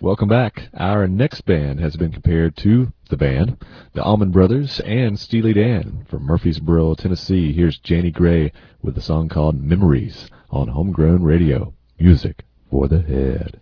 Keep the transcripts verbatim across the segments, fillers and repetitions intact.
Welcome back. Our next band has been compared to the band, the Allman Brothers and Steely Dan from Murfreesboro, Tennessee. Here's Janie Gray with a song called Memories on Homegrown Radio. Music for the head.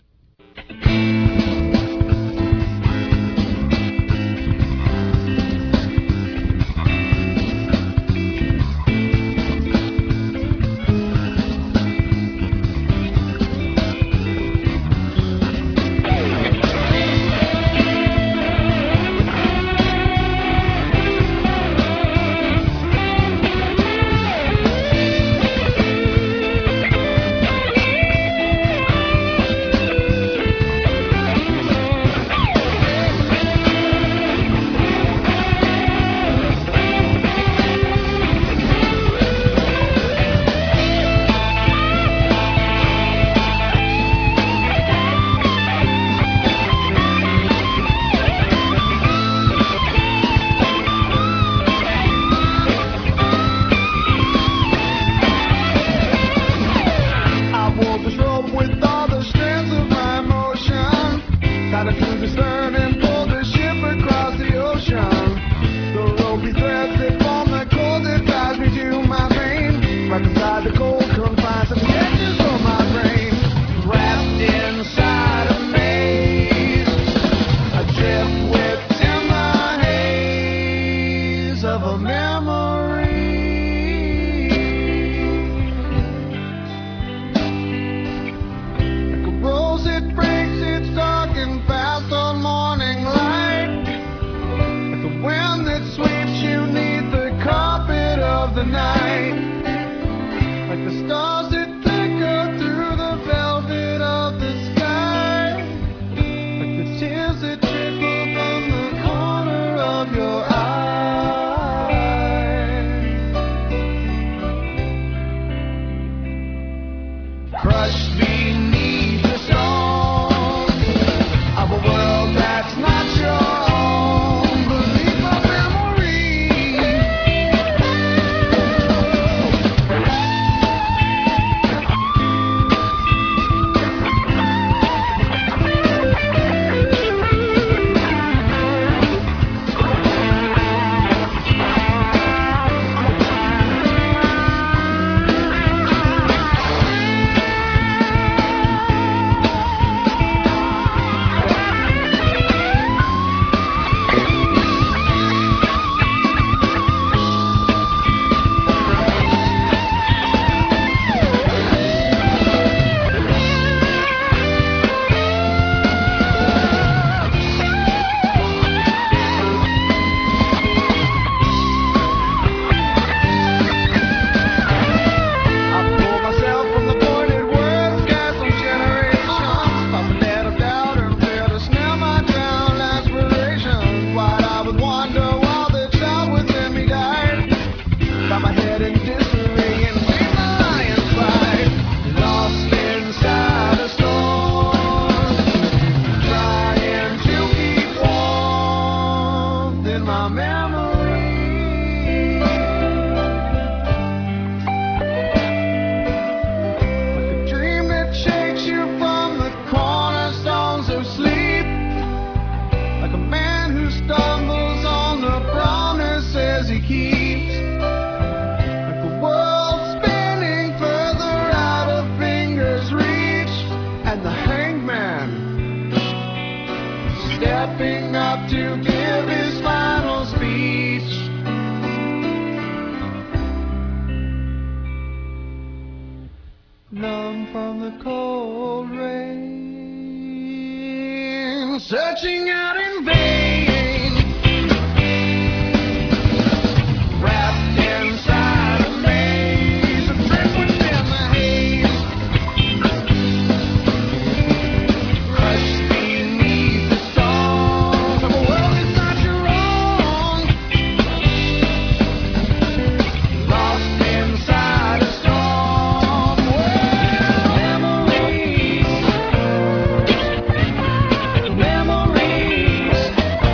Memories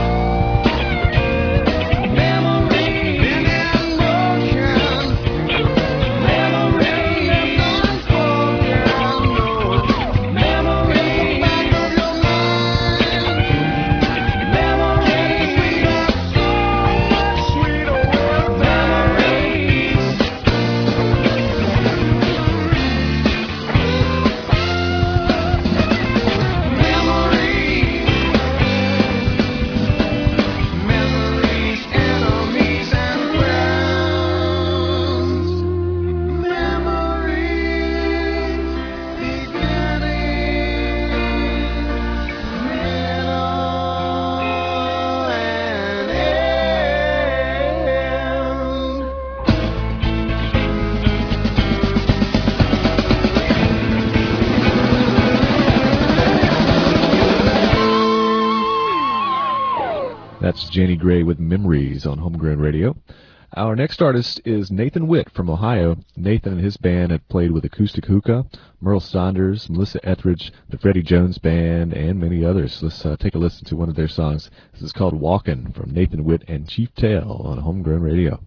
That's Janie Gray with Memories on Homegrown Radio. Our next artist is Nathan Witt from Ohio. Nathan and his band have played with Acoustic Hookah, Merle Saunders, Melissa Etheridge, the Freddie Jones Band, and many others. Let's uh, take a listen to one of their songs. This is called Walkin' from Nathan Witt and Chief Tale on Homegrown Radio.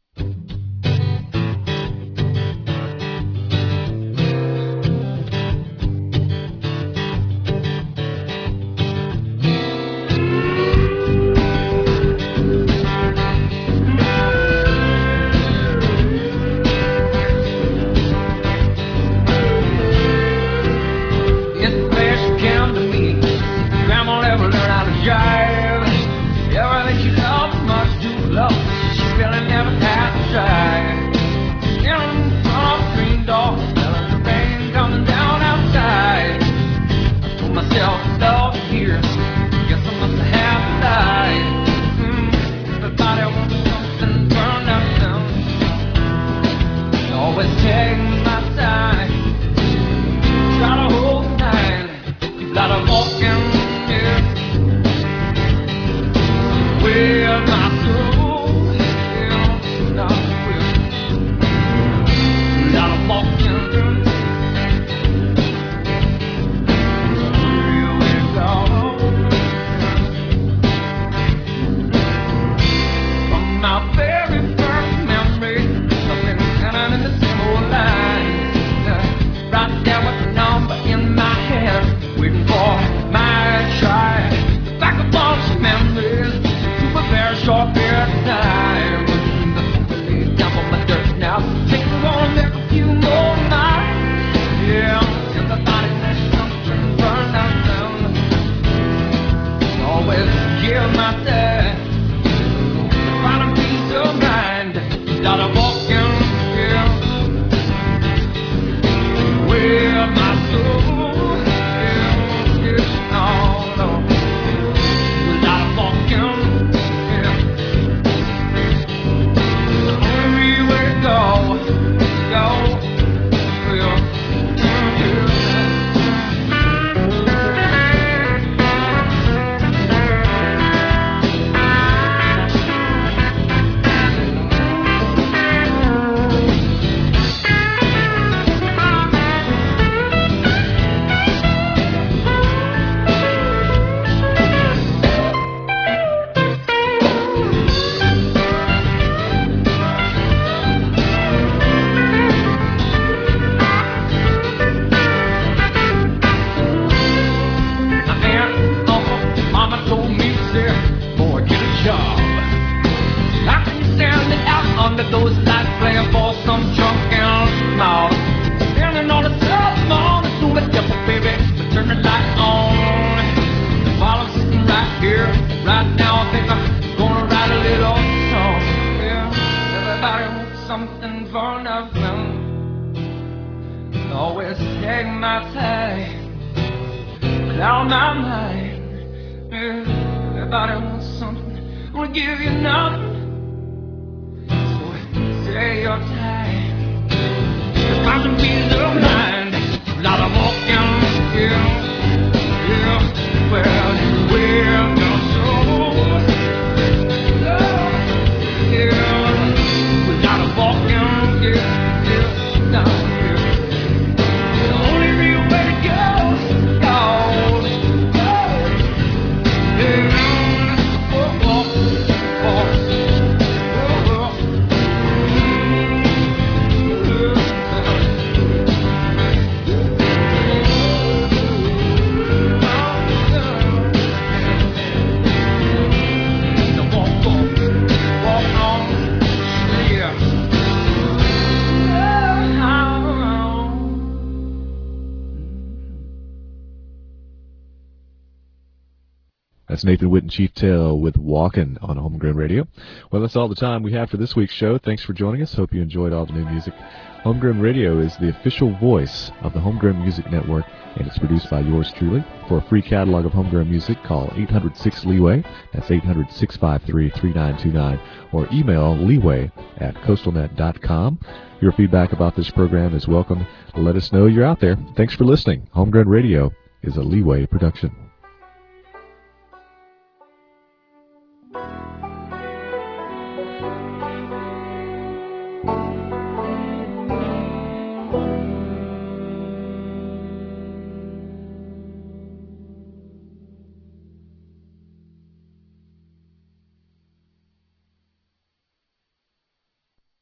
That's Nathan Witt and Chief Tale with Walkin' on Homegrown Radio. Well, that's all the time we have for this week's show. Thanks for joining us. Hope you enjoyed all the new music. Homegrown Radio is the official voice of the Homegrown Music Network, and it's produced by yours truly. For a free catalog of homegrown music, call eight hundred six leeway. That's eight hundred, six five three, three nine two nine. Or email leeway at coastalnet dot com. Your feedback about this program is welcome. Let us know you're out there. Thanks for listening. Homegrown Radio is a Leeway production.